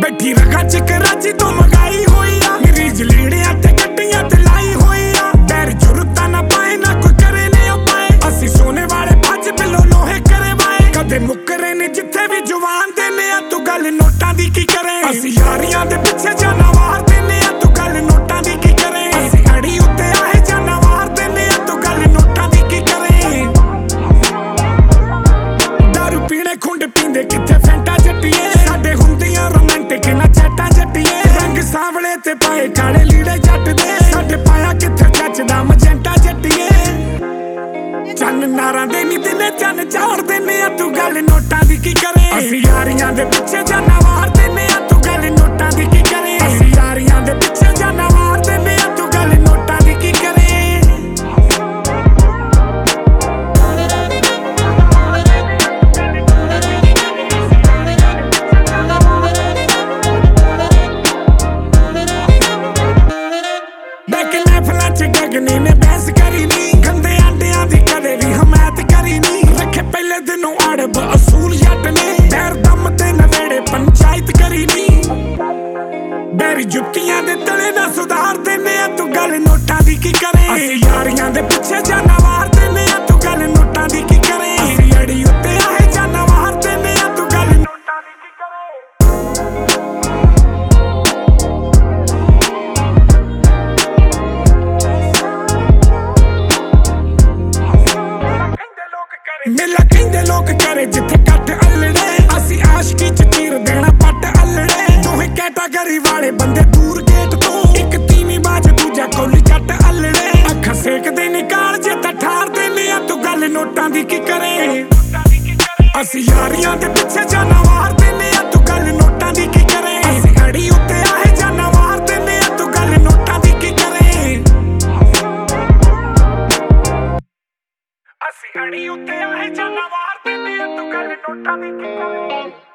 बैठी रखा च कराची तो मंगाई हुई आ मेरी जलीड़ियां ते गड्डियां ते लाई हुई आ डर जुरता ना पाए ना कोई करे ने पाए असी सोने वाले बाज बिलो लोहे करे वाए कदे मुकरे ने जिथे भी जुबान देने आ तू गल नोटां दी की करे असी यारियां दे पिछे जाना वार देने आ तू गल नोटां दी की करे असी अड़ी उत्ते आए जाना वार देने आ तू गल नोटां दी की करे दारू पीने खुंड पींदे किथे फैंटा जट्टिए साडे हुंदियां रोमांटिक ना चैटां जट्टिए रंग सावले ते पाए काले लीड़े जट दे साडे पाया किथे जचदा मजेंटा जट्टिए चन नारां दे नी दिने चन चाड़ देने आ तू गल नोटां दी की करे असी यारियां दे पिछे जाना वार देने आ तू गल नोटां दी की करे असी यारियां दे पिछे जाना वार देने आ तू गल नोटां दी की करे गगनी ने बहस करी नी गंदे आंडियां दी कदे भी हमायत करी नी रखे पहले दिनों अड़ब असूल जट ने पैर दम ते नवेड़े पंचायत करी नी बैरी जुत्तियां दे तले ना सुधार देने आ तू गल नोटां दी की करे असी यारियां दे पिछे जाना वार देने आ तू गल नोटां दी की करे असी अड़ी उत्ते आए जाना वार देने आ तू गल नोटां दी की करे मेला कहंदे लोग करे जिथे कट अलड़े असी आशिकी च तीर देना पट अलड़े दोहे कैटागरी वाले बंदे दूर गेट तो एक तीवी बाज दूजा कोली जट अलड़े अखा सेकदे निकाल जे ता ठार देने आ तू गल नोटां दी की करे असी यारियां दे पिछे जाना वार देने आ तू गल नोटां दी की करे असी अड़ी उत्ते आए जाना वार देने आ तू गल नोटां दी की करे असी अड़ी उत्ते आए जाना वार देने आ तू गल नोटां दी की करे।